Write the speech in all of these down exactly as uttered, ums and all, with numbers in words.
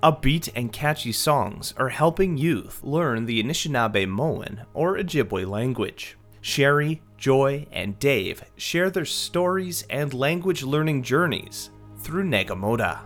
Upbeat and catchy songs are helping youth learn the Anishinaabe-Moan or Ojibwe language. Sherry, Joy, and Dave share their stories and language learning journeys through Negamoda.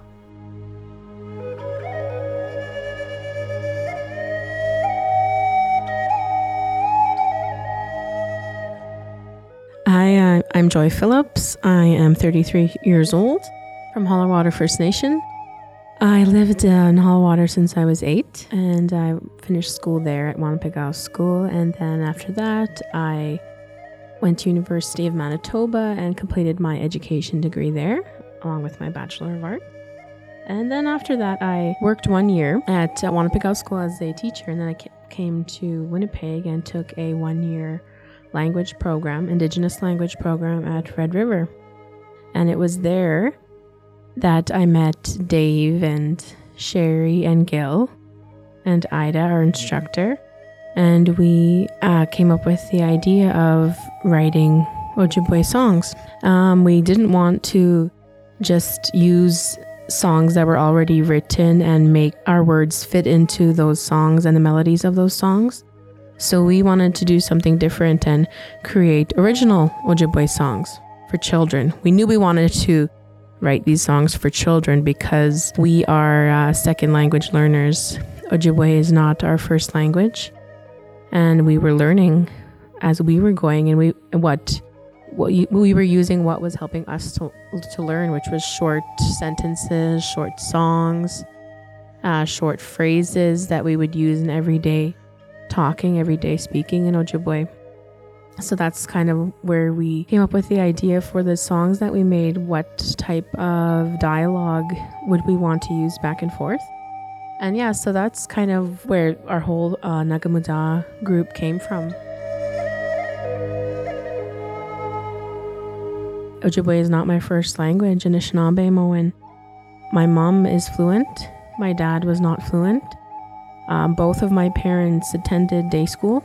Hi, uh, I'm Joy Phillips. I am thirty-three years old from Hollowwater First Nation. I lived uh, in Hollowwater since I was eight, and I finished school there at Wampanoag School, and then after that I went to University of Manitoba and completed my education degree there, along with my Bachelor of Arts. And then after that I worked one year at uh, Wampanoag School as a teacher, and then I ca- came to Winnipeg and took a one-year language program, Indigenous language program at Red River. And it was there that I met Dave and Sherry and Gil and Ida, our instructor, and we uh, came up with the idea of writing Ojibwe songs. Um, we didn't want to just use songs that were already written and make our words fit into those songs and the melodies of those songs. So we wanted to do something different and create original Ojibwe songs for children. We knew we wanted to write these songs for children because we are uh, second language learners. Ojibwe is not our first language, and we were learning as we were going, and we what what you, we were using what was helping us to to learn, which was short sentences, short songs, uh, short phrases that we would use in everyday talking, everyday speaking in Ojibwe. So that's kind of where we came up with the idea for the songs that we made. What type of dialogue would we want to use back and forth? And yeah, so that's kind of where our whole uh, Negamoda group came from. Ojibwe is not my first language, Anishinaabe-Moan. My mom is fluent. My dad was not fluent. Um, both of my parents attended day school.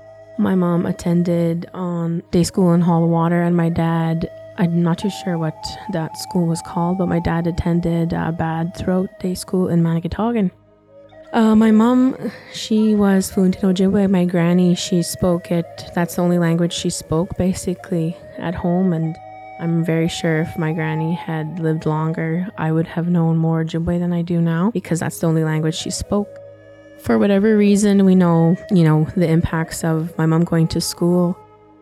My mom attended on day school in Hollowwater, and my dad, I'm not too sure what that school was called, but my dad attended uh, Bad Throat Day School in Manigataugan. Uh, my mom, she was fluent in Ojibwe. My granny, she spoke it. That's the only language she spoke, basically, at home, and I'm very sure if my granny had lived longer, I would have known more Ojibwe than I do now, because that's the only language she spoke. For whatever reason, we know, you know, the impacts of my mom going to school,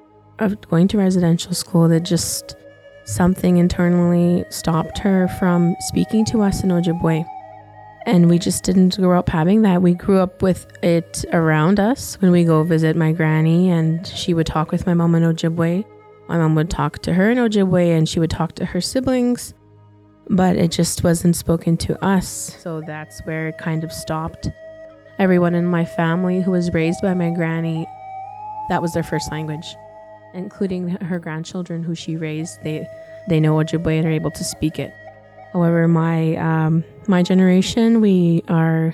of going to residential school, that just something internally stopped her from speaking to us in Ojibwe. And we just didn't grow up having that. We grew up with it around us when we go visit my granny, and she would talk with my mom in Ojibwe. My mom would talk to her in Ojibwe, and she would talk to her siblings, but it just wasn't spoken to us. So that's where it kind of stopped. Everyone in my family who was raised by my granny, that was their first language, including her grandchildren who she raised. They they know Ojibwe and are able to speak it. However, my um, my generation, we are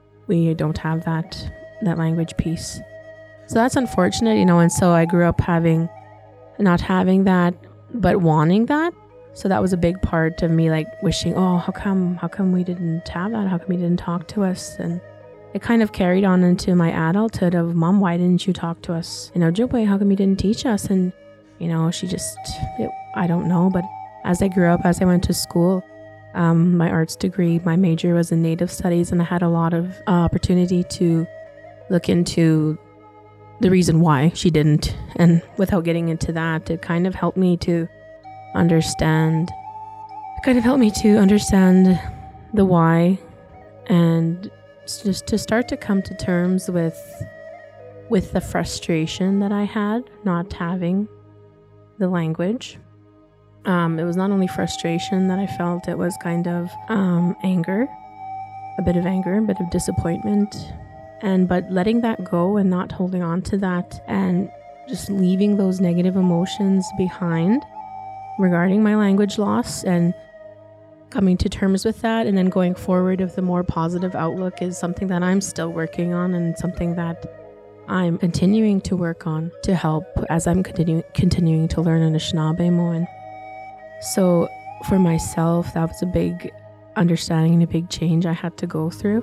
we don't have that that language piece. So that's unfortunate, you know. And so I grew up having not having that, but wanting that. So that was a big part of me, like wishing, oh, how come how come we didn't have that? How come you didn't talk to us? And it kind of carried on into my adulthood of, Mom, why didn't you talk to us in Ojibwe? How come you didn't teach us? And, you know, she just, it, I don't know. But as I grew up, as I went to school, um, my arts degree, my major was in Native Studies, and I had a lot of uh, opportunity to look into the reason why she didn't. And without getting into that, it kind of helped me to understand, it kind of helped me to understand the why, and just to start to come to terms with with the frustration that I had not having the language. Um, it was not only frustration that I felt, it was kind of um, anger, a bit of anger, a bit of disappointment, and but letting that go and not holding on to that and just leaving those negative emotions behind regarding my language loss and coming to terms with that, and then going forward with a more positive outlook is something that I'm still working on, and something that I'm continuing to work on to help as I'm continu- continuing to learn Anishinaabe-Moan. So for myself, that was a big understanding and a big change I had to go through.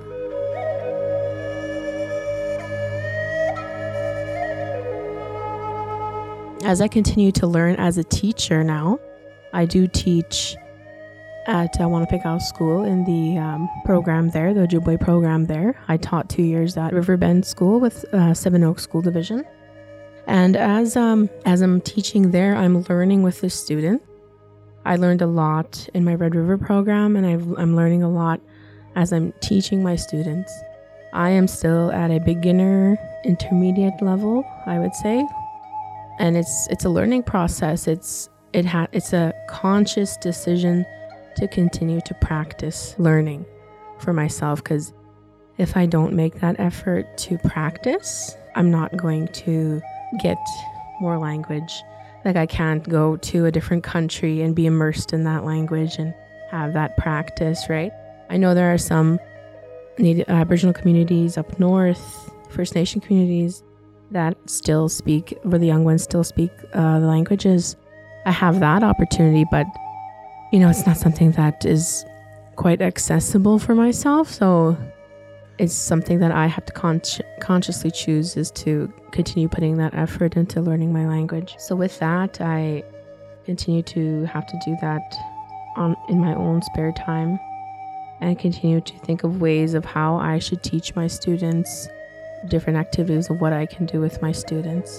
As I continue to learn as a teacher now, I do teach at uh, Wanapekau School in the um, program there, the Ojibwe program there. I taught two years at Riverbend School with uh, Seven Oaks School Division. And as um, as I'm teaching there, I'm learning with the student. I learned a lot in my Red River program, and I've, I'm learning a lot as I'm teaching my students. I am still at a beginner intermediate level, I would say. And it's it's a learning process. It's it ha- it's a conscious decision to continue to practice learning for myself, because if I don't make that effort to practice, I'm not going to get more language. Like, I can't go to a different country and be immersed in that language and have that practice, right? I know there are some Native Aboriginal communities up north, First Nation communities that still speak, where the young ones still speak uh, the languages. I have that opportunity, but you know, it's not something that is quite accessible for myself. So it's something that I have to con- consciously choose, is to continue putting that effort into learning my language. So with that, I continue to have to do that on in my own spare time, and continue to think of ways of how I should teach my students, different activities of what I can do with my students.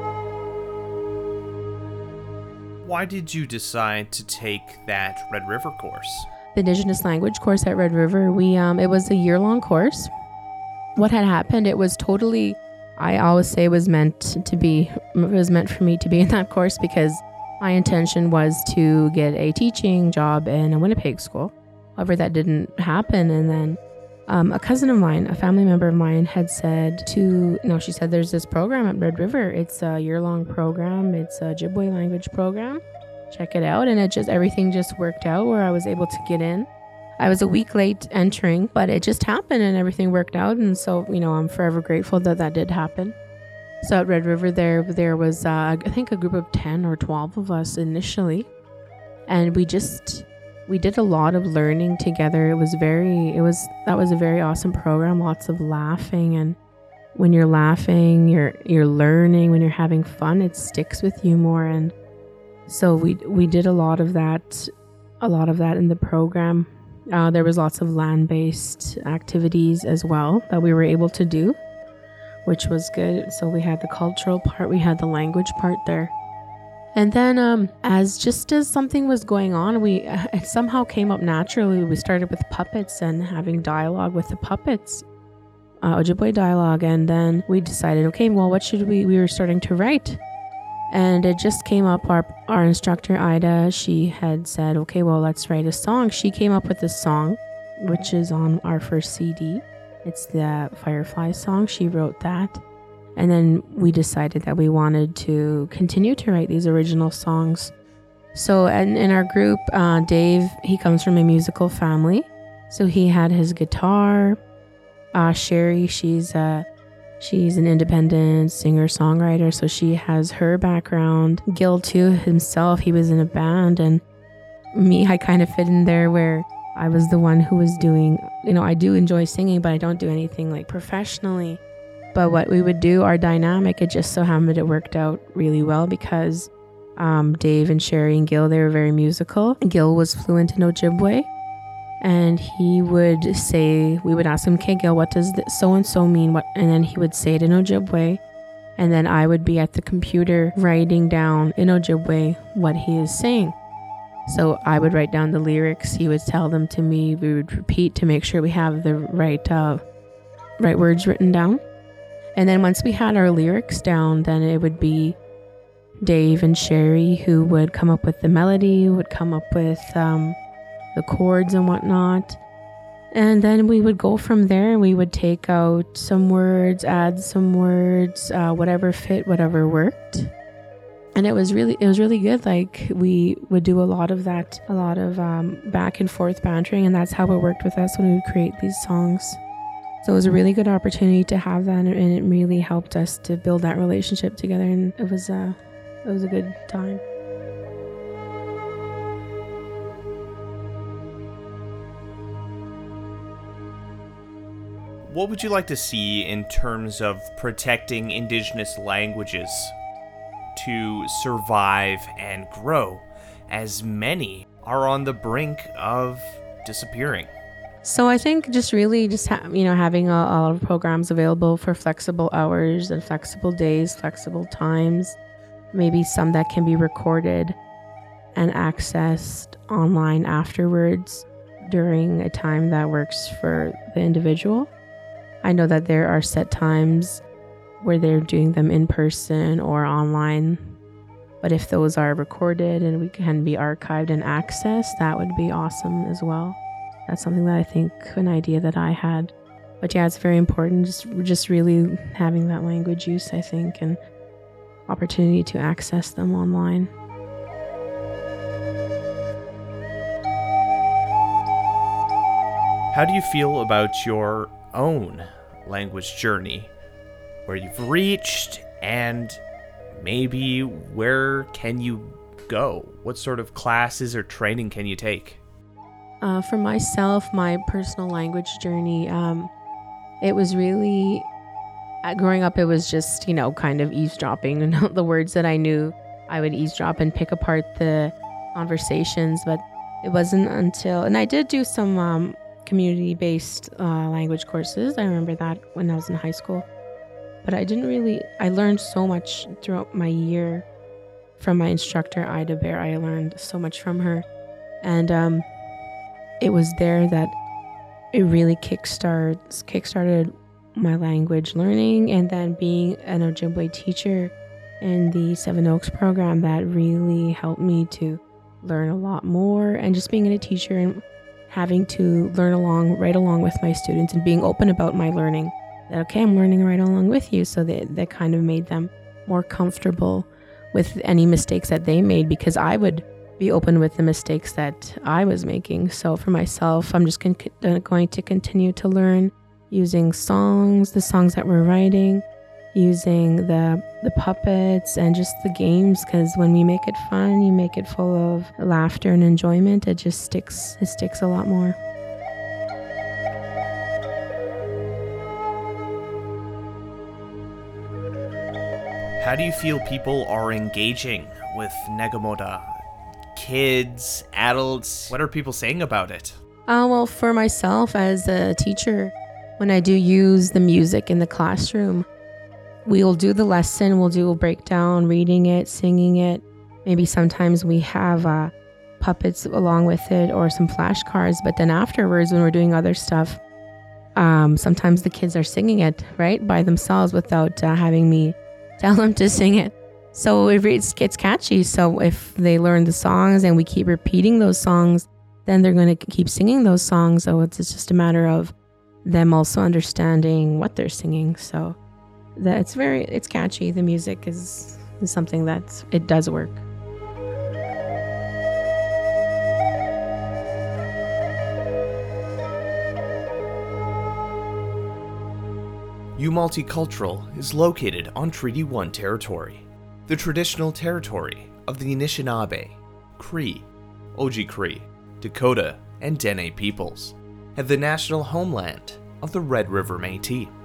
Why did you decide to take that Red River course? The Indigenous language course at Red River, we um, it was a year-long course. What had happened, it was totally, I always say it was meant to be, it was meant for me to be in that course, because my intention was to get a teaching job in a Winnipeg school. However, that didn't happen, and then Um, a cousin of mine, a family member of mine, had said to, you know, she said, there's this program at Red River. It's a year-long program. It's a Ojibwe language program. Check it out. And it just, everything just worked out where I was able to get in. I was a week late entering, but it just happened and everything worked out. And so, you know, I'm forever grateful that that did happen. So at Red River there, there was, uh, I think, a group of ten or twelve of us initially. And we just... we did a lot of learning together. It was very, it was, that was a very awesome program. Lots of laughing, and when you're laughing, you're, you're learning. When you're having fun, it sticks with you more. And so we, we did a lot of that, a lot of that in the program. Uh, there was lots of land-based activities as well that we were able to do, which was good. So we had the cultural part, we had the language part there. And then um, as just as something was going on, we uh, it somehow came up naturally. We started with puppets and having dialogue with the puppets, uh, Ojibwe dialogue. And then we decided, okay, well, what should we, we were starting to write. And it just came up, our, our instructor, Ida, she had said, okay, well, let's write a song. She came up with a song, which is on our first C D. It's the Firefly song. She wrote that. And then we decided that we wanted to continue to write these original songs. So in, in our group, uh, Dave, he comes from a musical family. So he had his guitar. Uh, Sherry, she's a, she's an independent singer-songwriter. So she has her background. Gil, too, himself, he was in a band. And me, I kind of fit in there where I was the one who was doing, you know, I do enjoy singing, but I don't do anything like professionally. But what we would do, our dynamic, it just so happened it worked out really well because um, Dave and Sherry and Gil, they were very musical. Gil was fluent in Ojibwe, and he would say, we would ask him, okay, Gil, what does so-and-so mean? What? And then he would say it in Ojibwe, and then I would be at the computer writing down in Ojibwe what he is saying. So I would write down the lyrics, he would tell them to me, we would repeat to make sure we have the right, uh, right words written down. And then once we had our lyrics down, then it would be Dave and Sherry who would come up with the melody, would come up with um, the chords and whatnot. And then we would go from there. We would take out some words, add some words, uh, whatever fit, whatever worked. And it was really, it was really good. Like, we would do a lot of that, a lot of um, back and forth bantering. And that's how it worked with us when we would create these songs. So it was a really good opportunity to have that, and it really helped us to build that relationship together, and it was a, it was a good time. what would you like to see in terms of protecting Indigenous languages to survive and grow, as many are on the brink of disappearing? So I think just really just ha- you know having a, a lot of programs available for flexible hours and flexible days, flexible times, maybe some that can be recorded and accessed online afterwards during a time that works for the individual. I know that there are set times where they're doing them in person or online, but if those are recorded and we can be archived and accessed, that would be awesome as well. That's something that I think, an idea that I had. But yeah, it's very important, just, just really having that language use, I think, and opportunity to access them online. How do you feel about your own language journey, where you've reached, and maybe where can you go? What sort of classes or training can you take? Uh, for myself, my personal language journey, um, it was really, uh, growing up, it was just, you know, kind of eavesdropping. And the words that I knew, I would eavesdrop and pick apart the conversations. But it wasn't until, and I did do some um, community-based uh, language courses. I remember that when I was in high school. But I didn't really, I learned so much throughout my year from my instructor, Ida Bear. I learned so much from her. And um, it was there that it really kickstarts, kickstarted my language learning. And then being an Ojibwe teacher in the Seven Oaks program, that really helped me to learn a lot more. And just being a teacher and having to learn along, right along with my students, and being open about my learning. That, okay, I'm learning right along with you. So that, that kind of made them more comfortable with any mistakes that they made, because I would be open with the mistakes that I was making. So for myself, I'm just con- going to continue to learn using songs, the songs that we're writing, using the the puppets and just the games, because when we make it fun, you make it full of laughter and enjoyment, it just sticks, it sticks a lot more. How do you feel people are engaging with Negamota? Kids, adults, what are people saying about it? Uh, well, for myself as a teacher, when I do use the music in the classroom, we'll do the lesson, we'll do a breakdown, reading it, singing it. Maybe sometimes we have uh, puppets along with it or some flashcards, but then afterwards when we're doing other stuff, um, sometimes the kids are singing it, right, by themselves without uh, having me tell them to sing it. So it gets catchy. So if they learn the songs and we keep repeating those songs, then they're going to keep singing those songs. So it's just a matter of them also understanding what they're singing. So that it's very, it's catchy. The music is, is something that it does work. U Multicultural is located on Treaty one territory, the traditional territory of the Anishinaabe, Cree, Oji-Cree, Dakota, and Dene peoples, and the national homeland of the Red River Métis.